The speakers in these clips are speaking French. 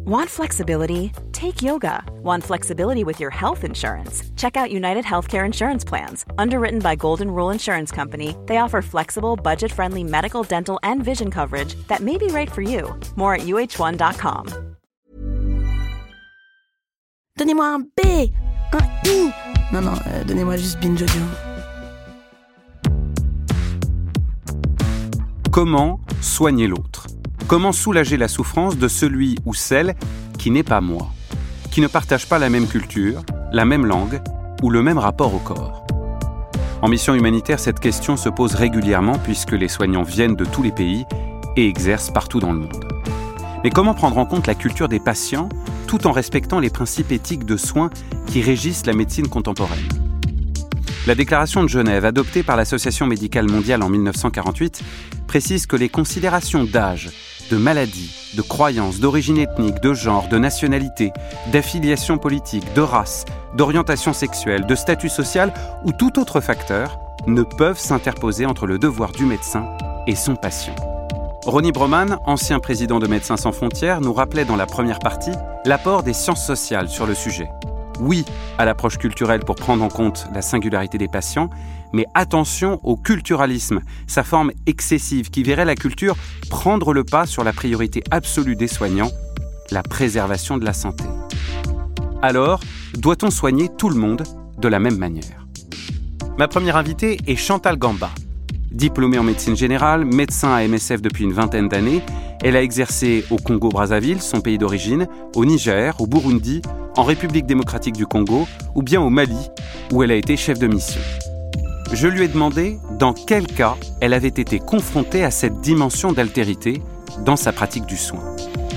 Want flexibility? Take yoga. Want flexibility with your health insurance? Check out United Healthcare Insurance Plans. Underwritten by Golden Rule Insurance Company, they offer flexible, budget-friendly medical, dental, and vision coverage that may be right for you. More at uh1.com. Donnez-moi un B, un I. Non, donnez-moi juste Binge Audio. Comment soigner l'autre ? Comment soulager la souffrance de celui ou celle qui n'est pas moi, qui ne partage pas la même culture, la même langue ou le même rapport au corps ? En mission humanitaire, cette question se pose régulièrement puisque les soignants viennent de tous les pays et exercent partout dans le monde. Mais comment prendre en compte la culture des patients tout en respectant les principes éthiques de soins qui régissent la médecine contemporaine ? La déclaration de Genève, adoptée par l'Association médicale mondiale en 1948, précise que les considérations d'âge, de maladie, de croyance, d'origine ethnique, de genre, de nationalité, d'affiliation politique, de race, d'orientation sexuelle, de statut social ou tout autre facteur ne peuvent s'interposer entre le devoir du médecin et son patient. Ronnie Broman, ancien président de Médecins sans frontières, nous rappelait dans la première partie l'apport des sciences sociales sur le sujet. Oui à l'approche culturelle pour prendre en compte la singularité des patients, mais attention au culturalisme, sa forme excessive qui verrait la culture prendre le pas sur la priorité absolue des soignants, la préservation de la santé. Alors, doit-on soigner tout le monde de la même manière ? Ma première invitée est Chantal Gamba. Diplômée en médecine générale, médecin à MSF depuis une vingtaine d'années, elle a exercé au Congo-Brazzaville, son pays d'origine, au Niger, au Burundi, en République démocratique du Congo ou bien au Mali, où elle a été chef de mission. Je lui ai demandé dans quel cas elle avait été confrontée à cette dimension d'altérité dans sa pratique du soin.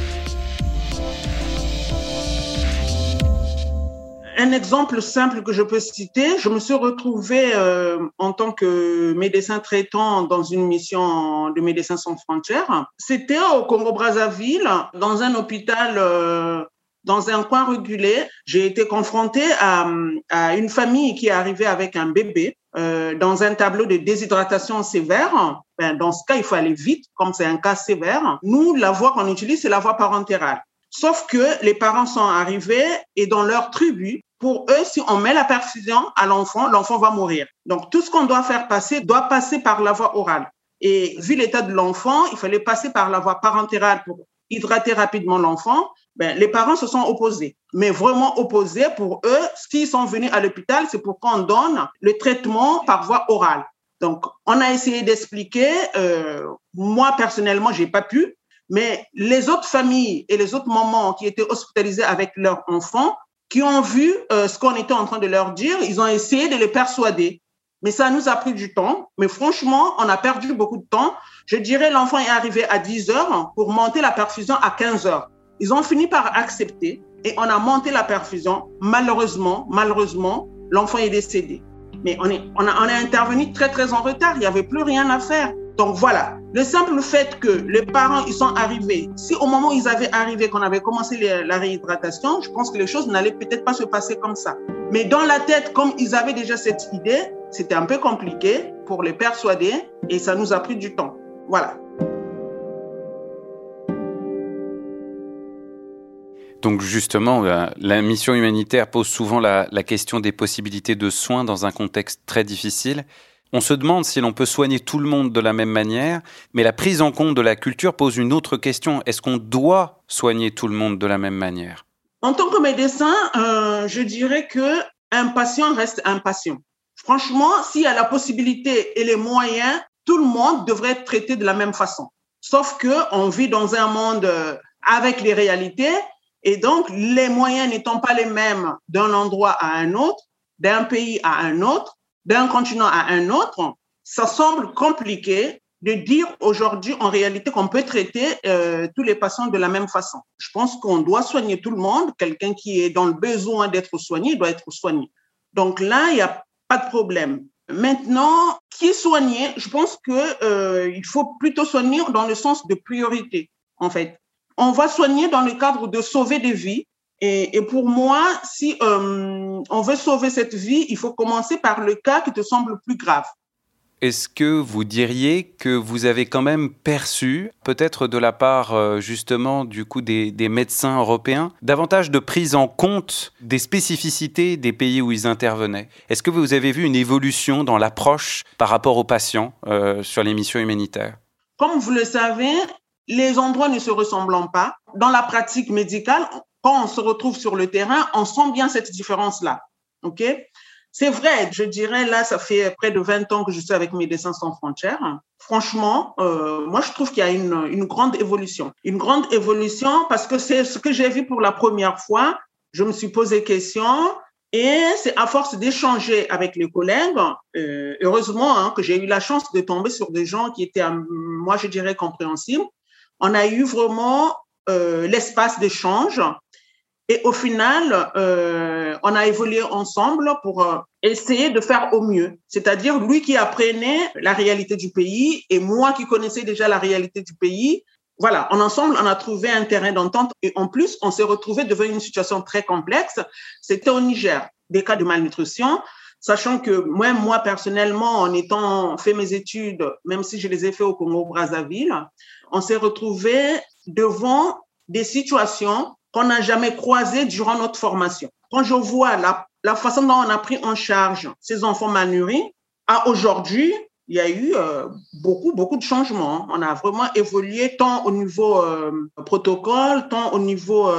Un exemple simple que je peux citer, je me suis retrouvée en tant que médecin traitant dans une mission de Médecins sans frontières. C'était au Congo-Brazzaville, dans un hôpital, dans un coin reculé. J'ai été confrontée à une famille qui est arrivée avec un bébé dans un tableau de déshydratation sévère. Dans ce cas, il faut aller vite, comme c'est un cas sévère. Nous, la voie qu'on utilise, c'est la voie parentérale. Sauf que les parents sont arrivés et dans leur tribu, pour eux, si on met la perfusion à l'enfant, l'enfant va mourir. Donc, tout ce qu'on doit faire passer doit passer par la voie orale. Et vu l'état de l'enfant, il fallait passer par la voie parentérale pour hydrater rapidement l'enfant. Les parents se sont opposés, mais vraiment opposés. Pour eux, s'ils sont venus à l'hôpital, c'est pour qu'on donne le traitement par voie orale. Donc, on a essayé d'expliquer. Moi, personnellement, j'ai pas pu. Mais les autres familles et les autres mamans qui étaient hospitalisées avec leurs enfants, qui ont vu ce qu'on était en train de leur dire, ils ont essayé de les persuader. Mais ça nous a pris du temps. Mais franchement, on a perdu beaucoup de temps. Je dirais l'enfant est arrivé à 10 heures pour monter la perfusion à 15 heures. Ils ont fini par accepter et on a monté la perfusion. Malheureusement, l'enfant est décédé. Mais on est intervenu très, très en retard. Il n'y avait plus rien à faire. Donc voilà, le simple fait que les parents ils sont arrivés, si au moment où ils avaient arrivé, qu'on avait commencé la réhydratation, je pense que les choses n'allaient peut-être pas se passer comme ça. Mais dans la tête, comme ils avaient déjà cette idée, c'était un peu compliqué pour les persuader et ça nous a pris du temps. Voilà. Donc justement, la mission humanitaire pose souvent la question des possibilités de soins dans un contexte très difficile. On se demande si l'on peut soigner tout le monde de la même manière, mais la prise en compte de la culture pose une autre question. Est-ce qu'on doit soigner tout le monde de la même manière ? En tant que médecin, je dirais qu'un patient reste un patient. Franchement, s'il y a la possibilité et les moyens, tout le monde devrait être traité de la même façon. Sauf qu'on vit dans un monde avec les réalités et donc les moyens n'étant pas les mêmes d'un endroit à un autre, d'un pays à un autre, d'un continent à un autre, ça semble compliqué de dire aujourd'hui en réalité qu'on peut traiter tous les patients de la même façon. Je pense qu'on doit soigner tout le monde. Quelqu'un qui est dans le besoin d'être soigné doit être soigné. Donc là, il n'y a pas de problème. Maintenant, qui soigner, je pense qu'il faut plutôt soigner dans le sens de priorité, en fait. On va soigner dans le cadre de sauver des vies. Et pour moi, si on veut sauver cette vie, il faut commencer par le cas qui te semble plus grave. Est-ce que vous diriez que vous avez quand même perçu, peut-être de la part justement du coup des médecins européens, davantage de prise en compte des spécificités des pays où ils intervenaient? Est-ce que vous avez vu une évolution dans l'approche par rapport aux patients sur les missions humanitaires? Comme vous le savez, les endroits ne se ressemblent pas. Dans la pratique médicale, quand on se retrouve sur le terrain, on sent bien cette différence-là. OK? C'est vrai, je dirais, là, ça fait près de 20 ans que je suis avec Médecins sans frontières. Franchement, moi, je trouve qu'il y a une grande évolution. Une grande évolution parce que c'est ce que j'ai vu pour la première fois. Je me suis posé question et c'est à force d'échanger avec les collègues, heureusement que j'ai eu la chance de tomber sur des gens qui étaient, moi, je dirais, compréhensibles. On a eu vraiment l'espace d'échange. Et au final, on a évolué ensemble pour essayer de faire au mieux. C'est-à-dire lui qui apprenait la réalité du pays et moi qui connaissais déjà la réalité du pays. Voilà, ensemble, on a trouvé un terrain d'entente. Et en plus, on s'est retrouvé devant une situation très complexe. C'était au Niger, des cas de malnutrition. Sachant que moi personnellement, en étant fait mes études, même si je les ai fait au Congo-Brazzaville, on s'est retrouvé devant des situations qu'on n'a jamais croisées durant notre formation. Quand je vois la façon dont on a pris en charge ces enfants malnourris, à aujourd'hui, il y a eu beaucoup de changements. On a vraiment évolué tant au niveau protocole, tant au niveau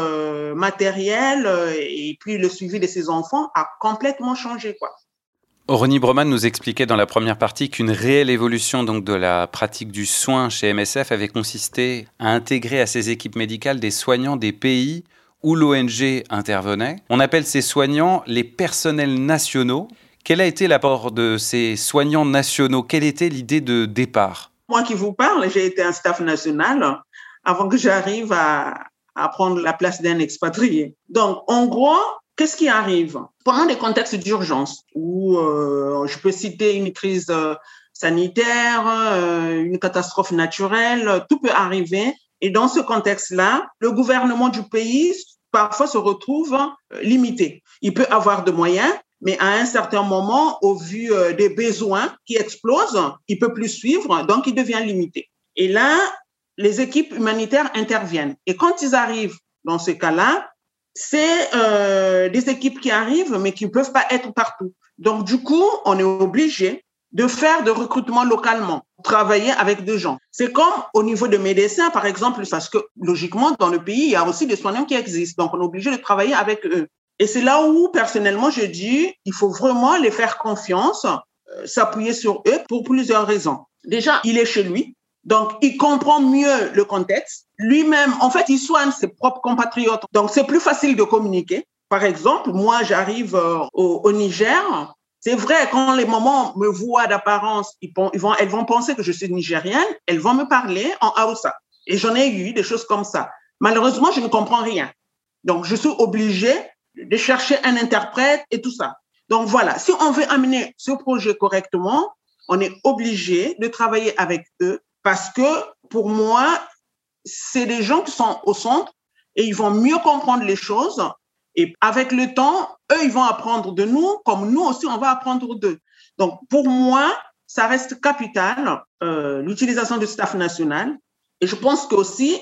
matériel, et puis le suivi de ces enfants a complètement changé, quoi. Ronnie Broman nous expliquait dans la première partie qu'une réelle évolution donc de la pratique du soin chez MSF avait consisté à intégrer à ses équipes médicales des soignants des pays où l'ONG intervenait. On appelle ces soignants les personnels nationaux. Quel a été l'apport de ces soignants nationaux? Quelle était l'idée de départ? Moi qui vous parle, j'ai été un staff national avant que j'arrive à prendre la place d'un expatrié. Donc, en gros, qu'est-ce qui arrive? Pendant des contextes d'urgence où je peux citer une crise sanitaire, une catastrophe naturelle, tout peut arriver. Et dans ce contexte-là, le gouvernement du pays parfois se retrouve limité. Il peut avoir de moyens, mais à un certain moment, au vu des besoins qui explosent, il peut plus suivre, donc il devient limité. Et là, les équipes humanitaires interviennent. Et quand ils arrivent dans ce cas-là, c'est des équipes qui arrivent, mais qui ne peuvent pas être partout. Donc, du coup, on est obligé de faire de recrutement localement, travailler avec des gens. C'est comme au niveau de médecins, par exemple, parce que logiquement, dans le pays, il y a aussi des soignants qui existent. Donc, on est obligé de travailler avec eux. Et c'est là où, personnellement, je dis, il faut vraiment les faire confiance, s'appuyer sur eux pour plusieurs raisons. Déjà, il est chez lui. Donc, il comprend mieux le contexte. Lui-même, en fait, il soigne ses propres compatriotes. Donc, c'est plus facile de communiquer. Par exemple, moi, j'arrive au Niger. C'est vrai, quand les mamans me voient d'apparence, elles vont penser que je suis nigérienne. Elles vont me parler en Hausa. Et j'en ai eu des choses comme ça. Malheureusement, je ne comprends rien. Donc, je suis obligée de chercher un interprète et tout ça. Donc, voilà. Si on veut amener ce projet correctement, on est obligé de travailler avec eux. Parce que pour moi, c'est des gens qui sont au centre et ils vont mieux comprendre les choses. Et avec le temps, eux, ils vont apprendre de nous, comme nous aussi, on va apprendre d'eux. Donc, pour moi, ça reste capital, l'utilisation du staff national. Et je pense qu'aussi,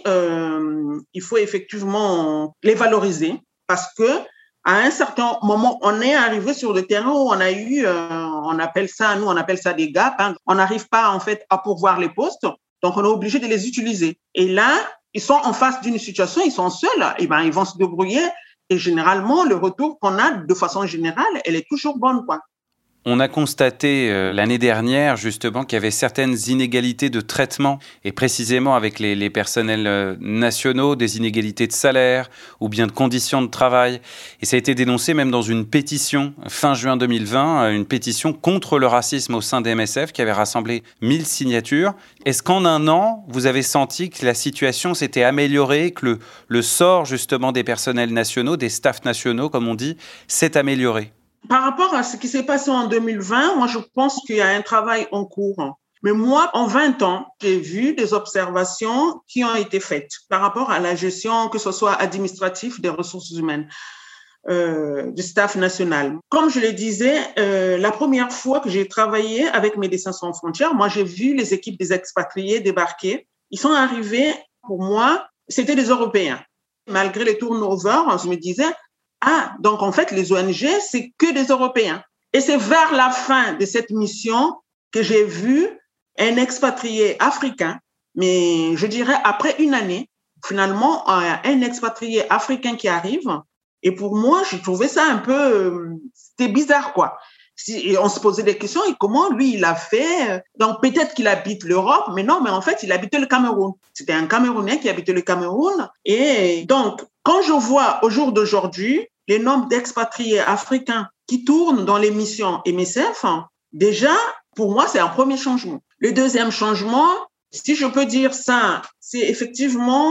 il faut effectivement les valoriser parce que à un certain moment, on est arrivé sur le terrain où on a eu, on appelle ça des gaps. Hein. On n'arrive pas, en fait, à pourvoir les postes. Donc, on est obligé de les utiliser. Et là, ils sont en face d'une situation, ils sont seuls. Et ben, ils vont se débrouiller. Et généralement, le retour qu'on a de façon générale, elle est toujours bonne, quoi. On a constaté l'année dernière justement qu'il y avait certaines inégalités de traitement et précisément avec les personnels nationaux, des inégalités de salaire ou bien de conditions de travail. Et ça a été dénoncé même dans une pétition fin juin 2020, une pétition contre le racisme au sein des MSF qui avait rassemblé 1000 signatures. Est-ce qu'en un an, vous avez senti que la situation s'était améliorée, que le sort justement des personnels nationaux, des staffs nationaux comme on dit, s'est amélioré? Par rapport à ce qui s'est passé en 2020, moi, je pense qu'il y a un travail en cours. Mais moi, en 20 ans, j'ai vu des observations qui ont été faites par rapport à la gestion, que ce soit administrative des ressources humaines. du staff national. Comme je le disais, la première fois que j'ai travaillé avec Médecins sans frontières, moi, j'ai vu les équipes des expatriés débarquer. Ils sont arrivés, pour moi, c'était des Européens. Malgré les turnovers, je me disais, donc en fait, les ONG, c'est que des Européens. Et c'est vers la fin de cette mission que j'ai vu un expatrié africain, mais je dirais après une année, finalement, un expatrié africain qui arrive. Et pour moi, j'ai trouvé ça un peu, c'était bizarre, quoi. Et on se posait des questions, et comment lui, il a fait? Donc, peut-être qu'il habite l'Europe, mais non, mais en fait, il habitait le Cameroun. C'était un Camerounais qui habitait le Cameroun. Et donc, quand je vois au jour d'aujourd'hui les nombres d'expatriés africains qui tournent dans les missions MSF, déjà, pour moi, c'est un premier changement. Le deuxième changement, si je peux dire ça, c'est effectivement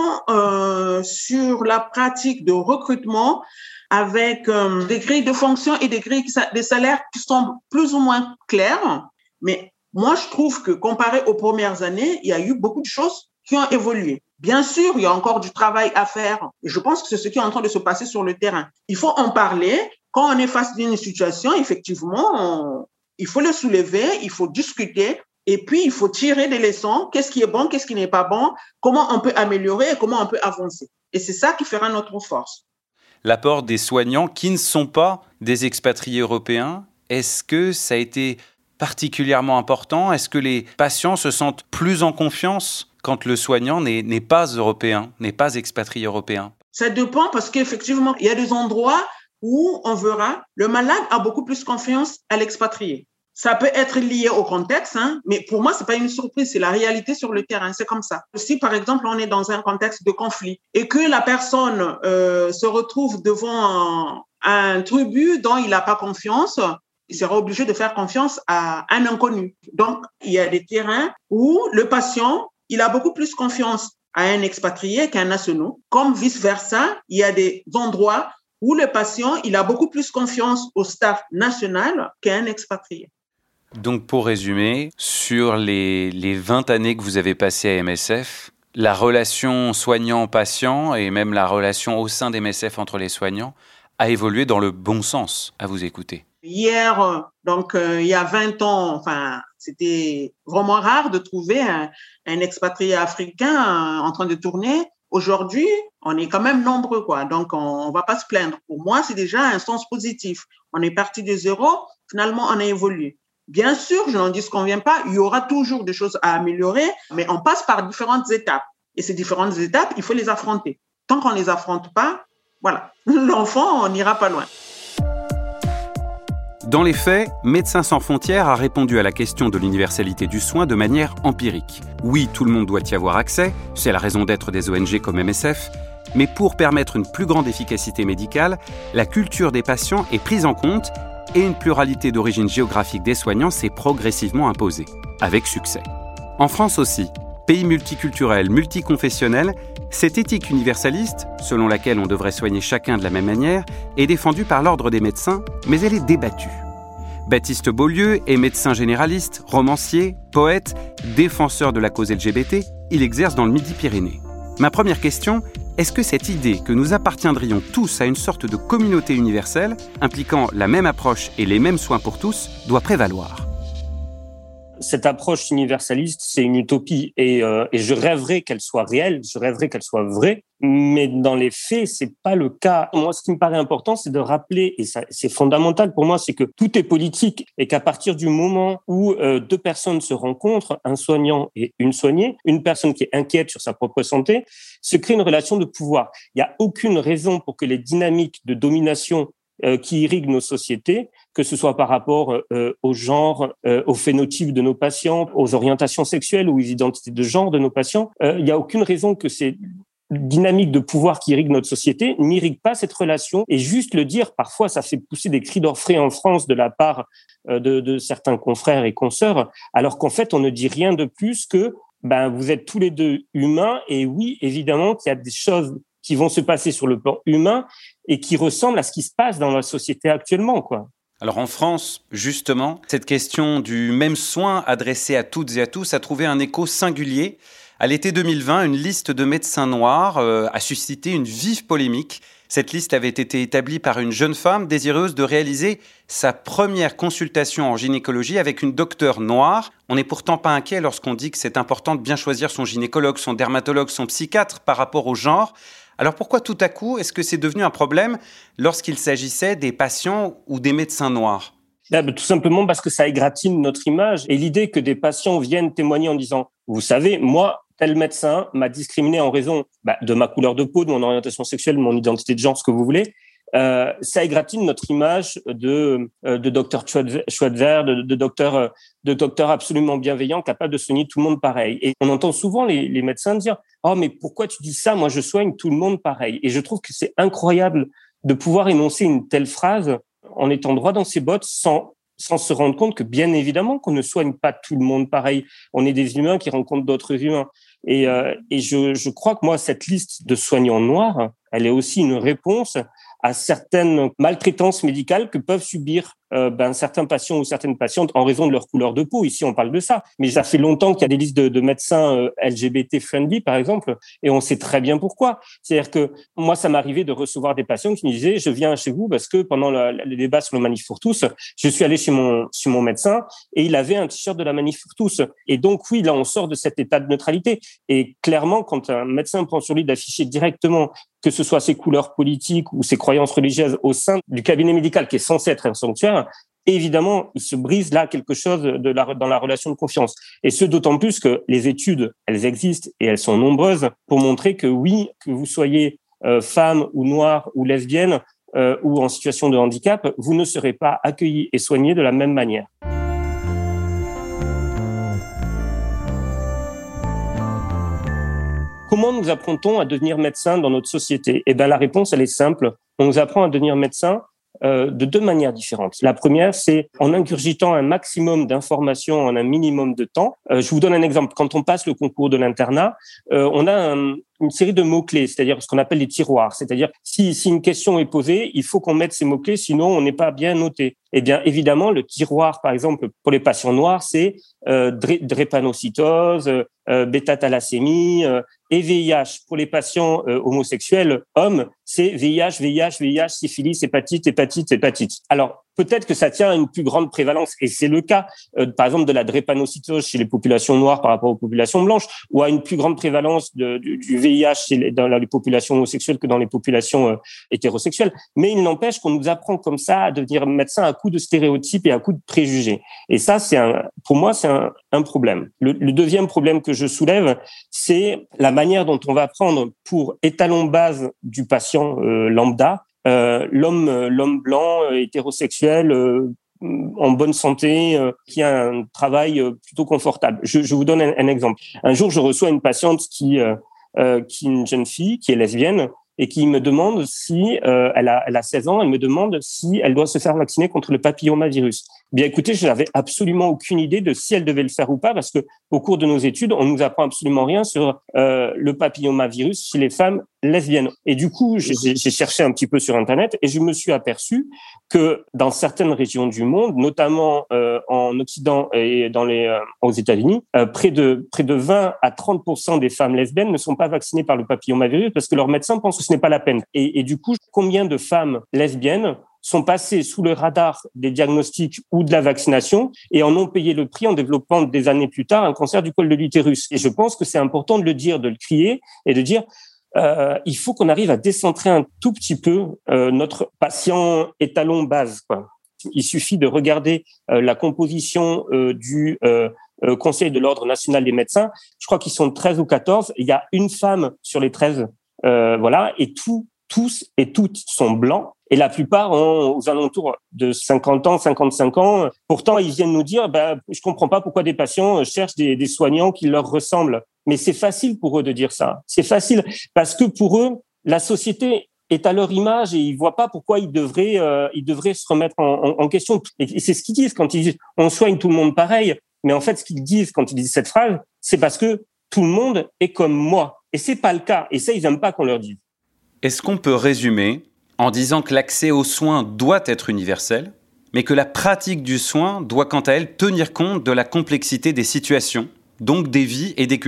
sur la pratique de recrutement avec des grilles de fonctions et des grilles de salaires qui sont plus ou moins claires. Mais moi, je trouve que comparé aux premières années, il y a eu beaucoup de choses qui ont évolué. Bien sûr, il y a encore du travail à faire. Et je pense que c'est ce qui est en train de se passer sur le terrain. Il faut en parler. Quand on est face d'une situation, effectivement, il faut le soulever, il faut discuter. Et puis, il faut tirer des leçons. Qu'est-ce qui est bon, qu'est-ce qui n'est pas bon, comment on peut améliorer et comment on peut avancer. Et c'est ça qui fera notre force. L'apport des soignants qui ne sont pas des expatriés européens, est-ce que ça a été particulièrement important? Est-ce que les patients se sentent plus en confiance quand le soignant n'est pas européen, n'est pas expatrié européen? Ça dépend parce qu'effectivement, il y a des endroits où on verra le malade a beaucoup plus confiance à l'expatrié. Ça peut être lié au contexte, mais pour moi, c'est pas une surprise, c'est la réalité sur le terrain, c'est comme ça. Si, par exemple, on est dans un contexte de conflit et que la personne se retrouve devant un tribut dont il n'a pas confiance, il sera obligé de faire confiance à un inconnu. Donc, il y a des terrains où le patient, il a beaucoup plus confiance à un expatrié qu'à un national. Comme vice-versa, il y a des endroits où le patient, il a beaucoup plus confiance au staff national qu'à un expatrié. Donc, pour résumer, sur les 20 années que vous avez passées à MSF, la relation soignant-patient et même la relation au sein d'MSF entre les soignants a évolué dans le bon sens, à vous écouter. Hier, donc il y a 20 ans, c'était vraiment rare de trouver un expatrié africain en train de tourner. Aujourd'hui, on est quand même nombreux, quoi. Donc, on va pas se plaindre. Pour moi, c'est déjà un sens positif. On est parti de zéro, finalement, on a évolué. Bien sûr, je n'en disconviens pas, il y aura toujours des choses à améliorer, mais on passe par différentes étapes. Et ces différentes étapes, il faut les affronter. Tant qu'on ne les affronte pas, voilà, l'enfant, on n'ira pas loin. Dans les faits, Médecins sans frontières a répondu à la question de l'universalité du soin de manière empirique. Oui, tout le monde doit y avoir accès, c'est la raison d'être des ONG comme MSF, mais pour permettre une plus grande efficacité médicale, la culture des patients est prise en compte et une pluralité d'origine géographique des soignants s'est progressivement imposée, avec succès. En France aussi, pays multiculturel, multiconfessionnel, cette éthique universaliste, selon laquelle on devrait soigner chacun de la même manière, est défendue par l'Ordre des médecins, mais elle est débattue. Baptiste Beaulieu est médecin généraliste, romancier, poète, défenseur de la cause LGBT, il exerce dans le Midi-Pyrénées. Ma première question, est-ce que cette idée que nous appartiendrions tous à une sorte de communauté universelle, impliquant la même approche et les mêmes soins pour tous, doit prévaloir ? Cette approche universaliste, c'est une utopie et je rêverais qu'elle soit réelle, je rêverais qu'elle soit vraie, mais dans les faits, c'est pas le cas. Moi, ce qui me paraît important, c'est de rappeler, et ça, c'est fondamental pour moi, c'est que tout est politique et qu'à partir du moment où deux personnes se rencontrent, un soignant et une soignée, une personne qui est inquiète sur sa propre santé, se crée une relation de pouvoir. Il n'y a aucune raison pour que les dynamiques de domination qui irriguent nos sociétés, que ce soit par rapport au genre, au phénotype de nos patients, aux orientations sexuelles ou aux identités de genre de nos patients, il n'y a aucune raison que ces dynamiques de pouvoir qui irriguent notre société n'irriguent pas cette relation. Et juste le dire, parfois, ça fait pousser des cris d'orfraie en France de la part de certains confrères et consoeurs, alors qu'en fait, on ne dit rien de plus que vous êtes tous les deux humains. Et oui, évidemment, qu'il y a des choses qui vont se passer sur le plan humain et qui ressemblent à ce qui se passe dans la société actuellement, quoi. Alors en France, justement, cette question du même soin adressé à toutes et à tous a trouvé un écho singulier À l'été 2020, une liste de médecins noirs a suscité une vive polémique. Cette liste avait été établie par une jeune femme désireuse de réaliser sa première consultation en gynécologie avec une docteure noire. On n'est pourtant pas inquiet lorsqu'on dit que c'est important de bien choisir son gynécologue, son dermatologue, son psychiatre par rapport au genre. Alors pourquoi tout à coup est-ce que c'est devenu un problème lorsqu'il s'agissait des patients ou des médecins noirs ? Tout simplement parce que ça égratigne notre image. Et l'idée que des patients viennent témoigner en disant « Vous savez, moi, tel médecin m'a discriminé en raison de ma couleur de peau, de mon orientation sexuelle, de mon identité de genre, ce que vous voulez », ça égratigne notre image de docteur Schweitzer, de docteur absolument bienveillant, capable de soigner tout le monde pareil. Et on entend souvent les médecins dire « Oh, mais pourquoi tu dis ça ? Moi, je soigne tout le monde pareil. » Et je trouve que c'est incroyable de pouvoir énoncer une telle phrase en étant droit dans ses bottes sans se rendre compte que, bien évidemment, qu'on ne soigne pas tout le monde pareil. On est des humains qui rencontrent d'autres humains. Et je crois que moi, cette liste de soignants noirs, elle est aussi une réponse à certaines maltraitances médicales que peuvent subir certains patients ou certaines patientes en raison de leur couleur de peau. Ici, on parle de ça. Mais ça fait longtemps qu'il y a des listes de médecins LGBT-friendly, par exemple, et on sait très bien pourquoi. C'est-à-dire que moi, ça m'arrivait de recevoir des patients qui me disaient « Je viens chez vous parce que pendant le débat sur le Manif pour tous, je suis allé chez mon médecin et il avait un t-shirt de la Manif pour tous. » Et donc, oui, là, on sort de cet état de neutralité. Et clairement, quand un médecin prend sur lui d'afficher directement que ce soit ses couleurs politiques ou ses croyances religieuses au sein du cabinet médical qui est censé être un sanctuaire, évidemment, il se brise là quelque chose dans la relation de confiance. Et ce, d'autant plus que les études, elles existent et elles sont nombreuses pour montrer que oui, que vous soyez femme ou noire ou lesbienne ou en situation de handicap, vous ne serez pas accueilli et soigné de la même manière. Comment nous apprend-on à devenir médecin dans notre société ? Eh bien, la réponse, elle est simple. On nous apprend à devenir médecin de deux manières différentes. La première, c'est en ingurgitant un maximum d'informations en un minimum de temps. Je vous donne un exemple. Quand on passe le concours de l'internat, on a une série de mots-clés, c'est-à-dire ce qu'on appelle les tiroirs. C'est-à-dire, si une question est posée, il faut qu'on mette ces mots-clés, sinon on n'est pas bien noté. Eh bien, évidemment, le tiroir, par exemple, pour les patients noirs, c'est drépanocytose, bêta-thalassémie, et VIH. Pour les patients homosexuels, hommes, c'est VIH, syphilis, hépatite. Alors, peut-être que ça tient à une plus grande prévalence, et c'est le cas, par exemple, de la drépanocytose chez les populations noires par rapport aux populations blanches, ou à une plus grande prévalence du VIH dans les populations homosexuelles que dans les populations hétérosexuelles. Mais il n'empêche qu'on nous apprend comme ça à devenir médecin à coup de stéréotypes et à coup de préjugés. Et ça, pour moi, c'est un problème. Le deuxième problème que je soulève, c'est la manière dont on va prendre pour étalon base du patient lambda, l'homme blanc, hétérosexuel, en bonne santé, qui a un travail plutôt confortable. Je vous donne un exemple. Un jour, je reçois une patiente qui est une jeune fille, qui est lesbienne, et qui me demande si, elle a 16 ans, elle me demande si elle doit se faire vacciner contre le papillomavirus. Bien écoutez, je n'avais absolument aucune idée de si elle devait le faire ou pas, parce que au cours de nos études, on nous apprend absolument rien sur le papillomavirus chez les femmes lesbiennes. Et du coup, j'ai cherché un petit peu sur Internet et je me suis aperçu que dans certaines régions du monde, notamment en Occident et aux États-Unis, près de 20 à 30% des femmes lesbiennes ne sont pas vaccinées par le papillomavirus parce que leurs médecins pensent que ce n'est pas la peine. Et du coup, combien de femmes lesbiennes sont passées sous le radar des diagnostics ou de la vaccination et en ont payé le prix en développant des années plus tard un cancer du col de l'utérus. Et je pense que c'est important de le dire, de le crier et de dire il faut qu'on arrive à décentrer un tout petit peu notre patient étalon base, quoi. Il suffit de regarder la composition du Conseil de l'Ordre national des médecins. Je crois qu'ils sont 13 ou 14. Il y a une femme sur les 13, voilà, et tous et toutes sont blancs. Et la plupart ont aux alentours de 50 ans, 55 ans. Pourtant, ils viennent nous dire, je comprends pas pourquoi des patients cherchent des soignants qui leur ressemblent. Mais c'est facile pour eux de dire ça. C'est facile parce que pour eux, la société est à leur image et ils voient pas pourquoi ils devraient se remettre en question. Et c'est ce qu'ils disent quand ils disent on soigne tout le monde pareil. Mais en fait, ce qu'ils disent quand ils disent cette phrase, c'est parce que tout le monde est comme moi. Et c'est pas le cas. Et ça, ils aiment pas qu'on leur dise. Est-ce qu'on peut résumer en disant que l'accès aux soins doit être universel, mais que la pratique du soin doit quant à elle tenir compte de la complexité des situations, donc des vies et des cultures ?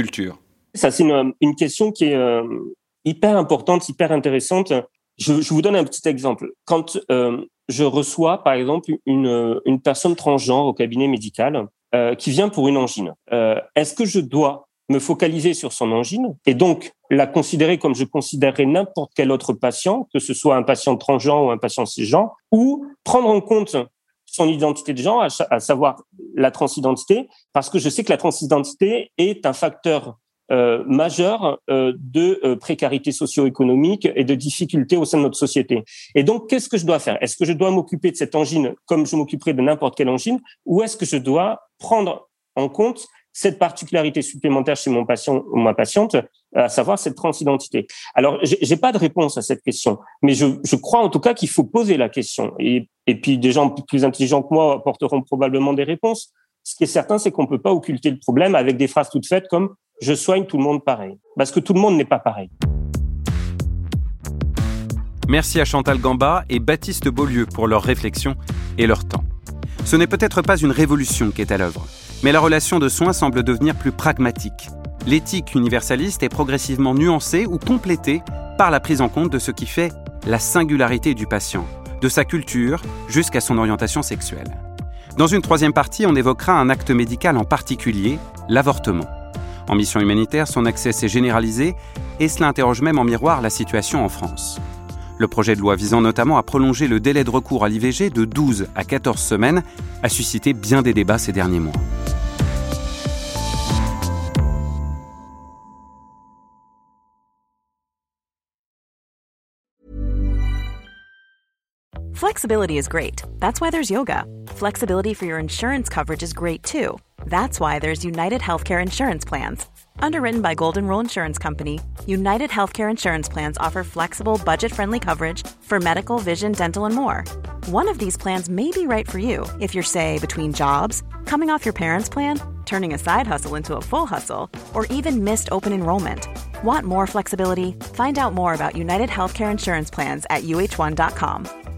Ça, c'est une question qui est hyper importante, hyper intéressante. Je vous donne un petit exemple. Quand je reçois, par exemple, une personne transgenre au cabinet médical qui vient pour une angine, est-ce que je dois me focaliser sur son angine et donc la considérer comme je considérerais n'importe quel autre patient, que ce soit un patient transgenre ou un patient cisgenre, ou prendre en compte son identité de genre, à savoir la transidentité, parce que je sais que la transidentité est un facteur majeur de précarité socio-économique et de difficultés au sein de notre société. Et donc, qu'est-ce que je dois faire ? Est-ce que je dois m'occuper de cette angine comme je m'occuperais de n'importe quelle angine, ou est-ce que je dois prendre en compte cette particularité supplémentaire chez mon patient ou ma patiente, à savoir cette transidentité. Alors, j'ai pas de réponse à cette question, mais je crois en tout cas qu'il faut poser la question. Et puis, des gens plus intelligents que moi apporteront probablement des réponses. Ce qui est certain, c'est qu'on peut pas occulter le problème avec des phrases toutes faites comme « je soigne tout le monde pareil », parce que tout le monde n'est pas pareil. Merci à Chantal Gamba et Baptiste Beaulieu pour leurs réflexions et leur temps. Ce n'est peut-être pas une révolution qui est à l'œuvre, mais la relation de soins semble devenir plus pragmatique. L'éthique universaliste est progressivement nuancée ou complétée par la prise en compte de ce qui fait la singularité du patient, de sa culture jusqu'à son orientation sexuelle. Dans une troisième partie, on évoquera un acte médical en particulier, l'avortement. En mission humanitaire, son accès s'est généralisé et cela interroge même en miroir la situation en France. Le projet de loi visant notamment à prolonger le délai de recours à l'IVG de 12 à 14 semaines a suscité bien des débats ces derniers mois. Flexibility is great. That's why there's yoga. Flexibility for your insurance coverage is great too. That's why there's United Healthcare Insurance Plans. Underwritten by Golden Rule Insurance Company, United Healthcare Insurance Plans offer flexible, budget-friendly coverage for medical, vision, dental, and more. One of these plans may be right for you if you're, say, between jobs, coming off your parents' plan, turning a side hustle into a full hustle, or even missed open enrollment. Want more flexibility? Find out more about United Healthcare Insurance Plans at uh1.com.